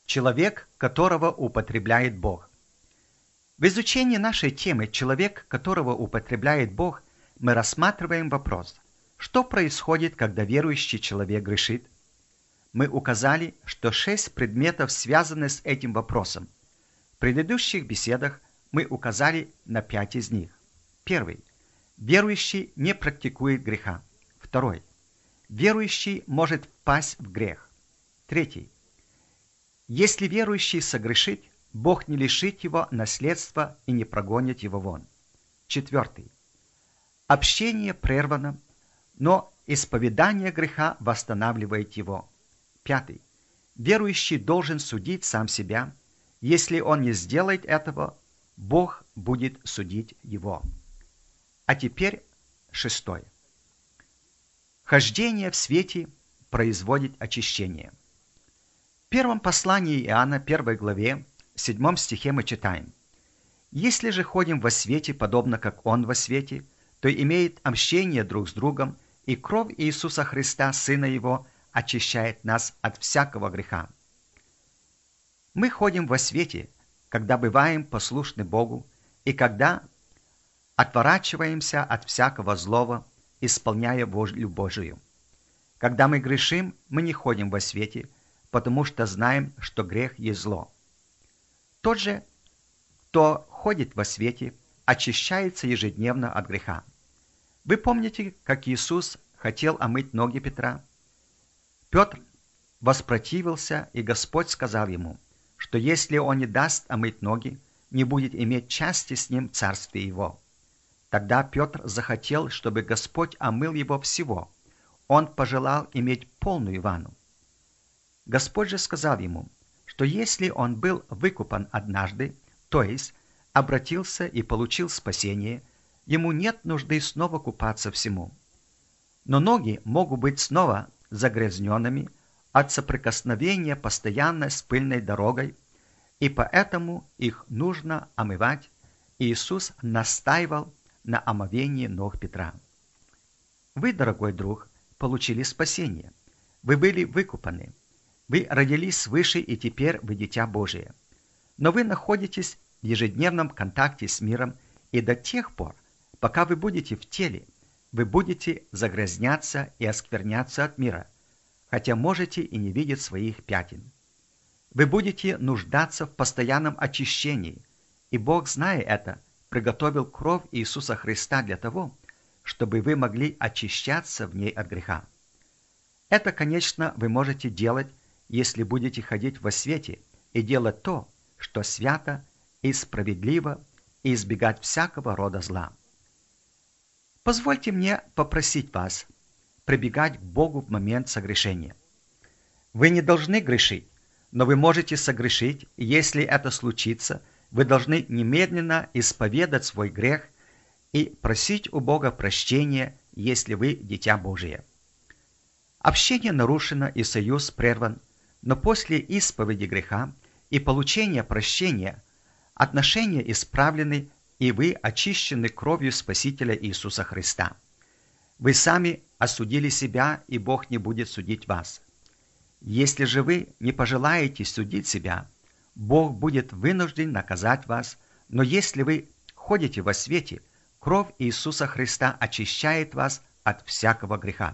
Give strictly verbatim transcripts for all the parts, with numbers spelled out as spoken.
Человек, которого употребляет Бог. В изучении нашей темы «Человек, которого употребляет Бог» мы рассматриваем вопрос, что происходит, когда верующий человек грешит. Мы указали, что шесть предметов связаны с этим вопросом. В предыдущих беседах мы указали на пять из них. Первый. Верующий не практикует греха. Второй. Верующий может впасть в грех. Третий. Если верующий согрешит, Бог не лишит его наследства и не прогонит его вон. Четвертый. Общение прервано, но исповедание греха восстанавливает его. Пятый. Верующий должен судить сам себя. Если он не сделает этого, Бог будет судить его. А теперь шестое. Хождение в свете производит очищение. В первом послании Иоанна, первой главе, седьмом стихе мы читаем: «Если же ходим во свете, подобно как Он во свете, то имеет общение друг с другом, и кровь Иисуса Христа, Сына Его, очищает нас от всякого греха». Мы ходим во свете, когда бываем послушны Богу, и когда отворачиваемся от всякого злого, исполняя волю Божию. Когда мы грешим, мы не ходим во свете, потому что знаем, что грех есть зло. Тот же, кто ходит во свете, очищается ежедневно от греха. Вы помните, как Иисус хотел омыть ноги Петра? Петр воспротивился, и Господь сказал ему, что если он не даст омыть ноги, не будет иметь части с ним в царстве его. Тогда Петр захотел, чтобы Господь омыл его всего. Он пожелал иметь полную ванну. Господь же сказал ему, что если он был выкупан однажды, то есть обратился и получил спасение, ему нет нужды снова купаться всему. Но ноги могут быть снова загрязненными от соприкосновения постоянно с пыльной дорогой, и поэтому их нужно омывать. Иисус настаивал на омовении ног Петра. Вы, дорогой друг, получили спасение. Вы были выкупаны. Вы родились свыше, и теперь вы дитя Божие. Но вы находитесь в ежедневном контакте с миром, и до тех пор, пока вы будете в теле, вы будете загрязняться и оскверняться от мира, хотя можете и не видеть своих пятен. Вы будете нуждаться в постоянном очищении, и Бог, зная это, приготовил кровь Иисуса Христа для того, чтобы вы могли очищаться в ней от греха. Это, конечно, вы можете делать, если будете ходить во свете и делать то, что свято и справедливо, и избегать всякого рода зла. Позвольте мне попросить вас прибегать к Богу в момент согрешения. Вы не должны грешить, но вы можете согрешить, и если это случится, вы должны немедленно исповедать свой грех и просить у Бога прощения, если вы дитя Божие. Общение нарушено и союз прерван, но после исповеди греха и получения прощения отношения исправлены, и вы очищены кровью Спасителя Иисуса Христа. Вы сами осудили себя, и Бог не будет судить вас. Если же вы не пожелаете судить себя, Бог будет вынужден наказать вас, но если вы ходите во свете, кровь Иисуса Христа очищает вас от всякого греха.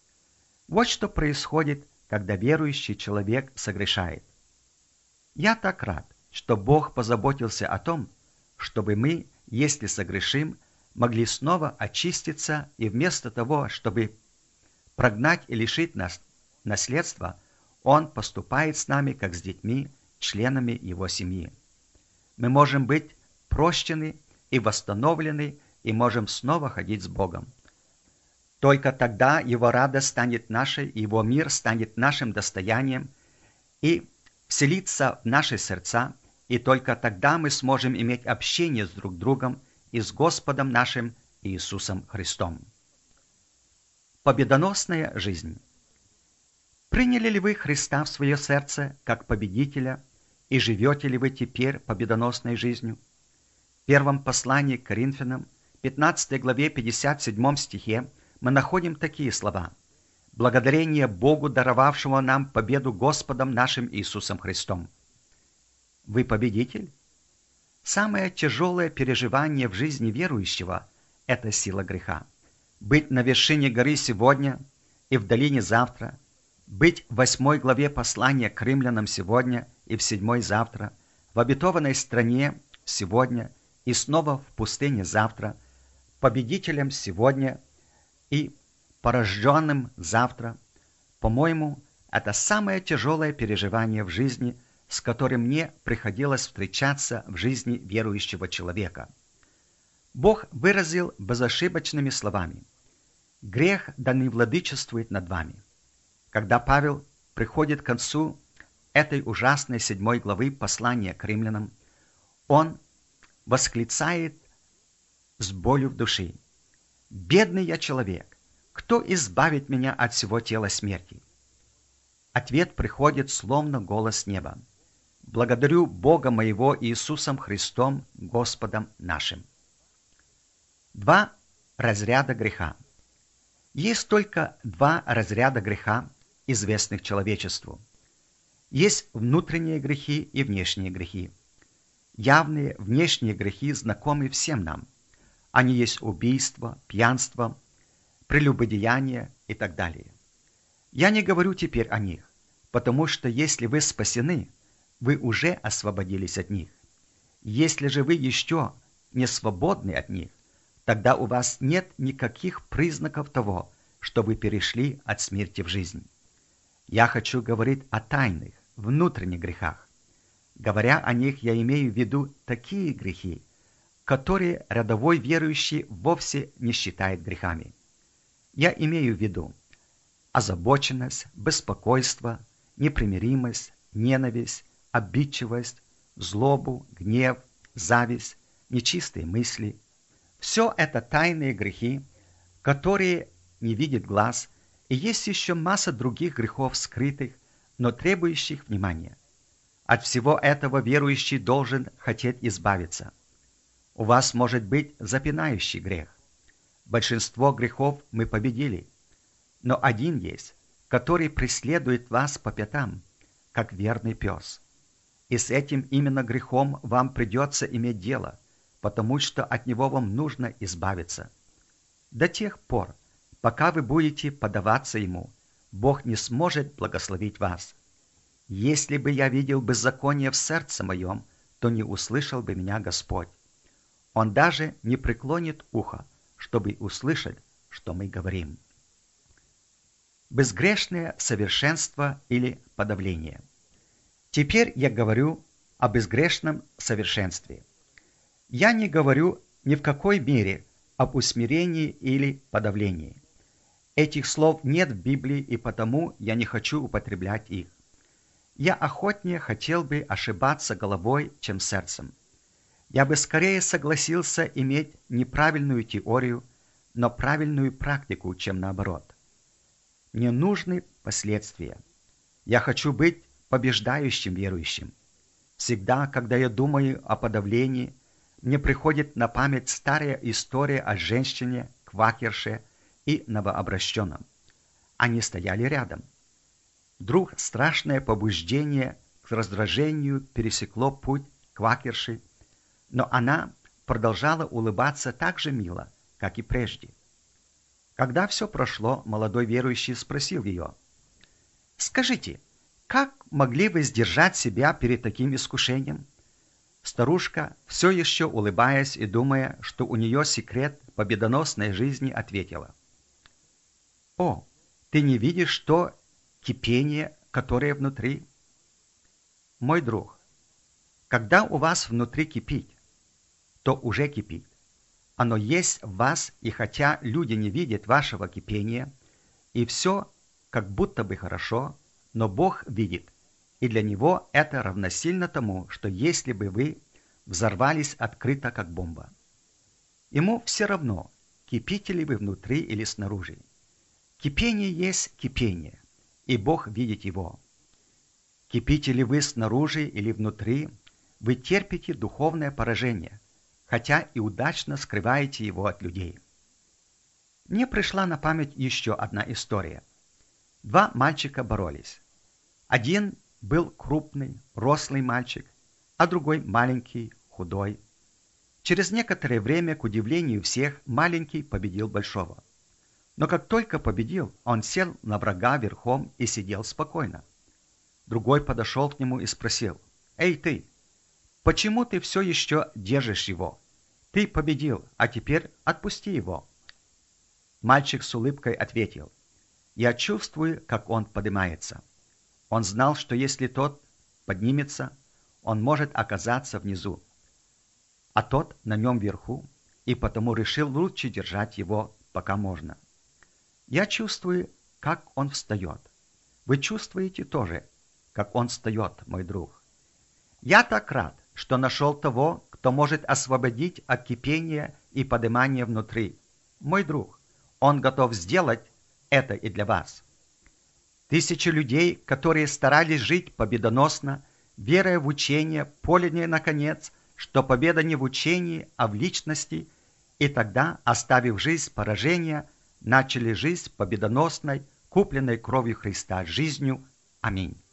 Вот что происходит, когда верующий человек согрешает. Я так рад, что Бог позаботился о том, чтобы мы, если согрешим, могли снова очиститься, и вместо того, чтобы прогнать и лишить нас наследства, Он поступает с нами, как с детьми, членами Его семьи. Мы можем быть прощены и восстановлены, и можем снова ходить с Богом. Только тогда Его радость станет нашей, Его мир станет нашим достоянием и вселится в наши сердца, и только тогда мы сможем иметь общение с друг другом и с Господом нашим Иисусом Христом. Победоносная жизнь. Приняли ли вы Христа в свое сердце как победителя, и живете ли вы теперь победоносной жизнью? В первом послании к Коринфянам, пятнадцатой главе, пятьдесят седьмом стихе, мы находим такие слова: «Благодарение Богу, даровавшему нам победу Господом нашим Иисусом Христом». вы победитель? Самое тяжелое переживание в жизни верующего – это сила греха. Быть на вершине горы сегодня и в долине завтра, быть в восьмой главе послания к римлянам сегодня и в седьмой завтра, в обетованной стране сегодня и снова в пустыне завтра, победителем сегодня и порожденным завтра. По-моему, это самое тяжелое переживание в жизни, с которым мне приходилось встречаться в жизни верующего человека. Бог выразил безошибочными словами: «Грех да не владычествует над вами». Когда Павел приходит к концу этой ужасной седьмой главы послания к римлянам, он восклицает с болью в душе: «Бедный я человек! Кто избавит меня от всего тела смерти?» Ответ приходит словно голос неба: «Благодарю Бога моего Иисусом Христом, Господом нашим». Два разряда греха. Есть только два разряда греха, известных человечеству. Есть внутренние грехи и внешние грехи. Явные внешние грехи знакомы всем нам. Они есть убийство, пьянство, прелюбодеяние и так далее. Я не говорю теперь о них, потому что если вы спасены, вы уже освободились от них. Если же вы еще не свободны от них, тогда у вас нет никаких признаков того, что вы перешли от смерти в жизнь. Я хочу говорить о тайных, внутренних грехах. Говоря о них, я имею в виду такие грехи, которые рядовой верующий вовсе не считает грехами. Я имею в виду озабоченность, беспокойство, непримиримость, ненависть, обидчивость, злобу, гнев, зависть, нечистые мысли. Все это тайные грехи, которые не видит глаз, и есть еще масса других грехов скрытых, но требующих внимания. От всего этого верующий должен хотеть избавиться. У вас может быть запинающий грех. Большинство грехов мы победили, но один есть, который преследует вас по пятам, как верный пес. И с этим именно грехом вам придется иметь дело, потому что от него вам нужно избавиться. До тех пор, пока вы будете поддаваться ему, Бог не сможет благословить вас. Если бы я видел беззаконие в сердце моем, то не услышал бы меня Господь. Он даже не преклонит ухо, чтобы услышать, что мы говорим. Безгрешное совершенство или подавление. Теперь я говорю о безгрешном совершенстве. Я не говорю ни в какой мере об усмирении или подавлении. Этих слов нет в Библии, и потому я не хочу употреблять их. Я охотнее хотел бы ошибаться головой, чем сердцем. Я бы скорее согласился иметь неправильную теорию, но правильную практику, чем наоборот. Мне нужны последствия. Я хочу быть побеждающим верующим. Всегда, когда я думаю о подавлении, мне приходит на память старая история о женщине, квакерше и новообращенном. Они стояли рядом. Вдруг страшное побуждение к раздражению пересекло путь квакерши, но она продолжала улыбаться так же мило, как и прежде. Когда все прошло, молодой верующий спросил ее: «Скажите, как могли вы сдержать себя перед таким искушением?» Старушка, все еще улыбаясь и думая, что у нее секрет победоносной жизни, ответила: «О, ты не видишь то кипение, которое внутри?» Мой друг, когда у вас внутри кипит, то уже кипит. Оно есть в вас, и хотя люди не видят вашего кипения, и все как будто бы хорошо, но Бог видит, и для Него это равносильно тому, что если бы вы взорвались открыто, как бомба. Ему все равно, кипите ли вы внутри или снаружи. Кипение есть кипение, и Бог видит его. Кипите ли вы снаружи или внутри, вы терпите духовное поражение, хотя и удачно скрываете его от людей. Мне пришла на память еще одна история. Два мальчика боролись. Один был крупный, рослый мальчик, а другой маленький, худой. Через некоторое время, к удивлению всех, маленький победил большого. Но как только победил, он сел на врага верхом и сидел спокойно. Другой подошел к нему и спросил: «Эй ты, почему ты все еще держишь его? Ты победил, а теперь отпусти его». Мальчик с улыбкой ответил: «Я чувствую, как он поднимается». Он знал, что если тот поднимется, он может оказаться внизу, а тот на нем вверху, и потому решил лучше держать его, пока можно. Я чувствую, как он встает. Вы чувствуете тоже, как он встает, мой друг. Я так рад, что нашел того, кто может освободить от кипения и поднимания внутри. Мой друг, он готов сделать это и для вас. Тысячи людей, которые старались жить победоносно, веруя в учение, поняли, наконец, что победа не в учении, а в личности, и тогда, оставив жизнь поражения, начали жизнь победоносной, купленной кровью Христа жизнью. Аминь.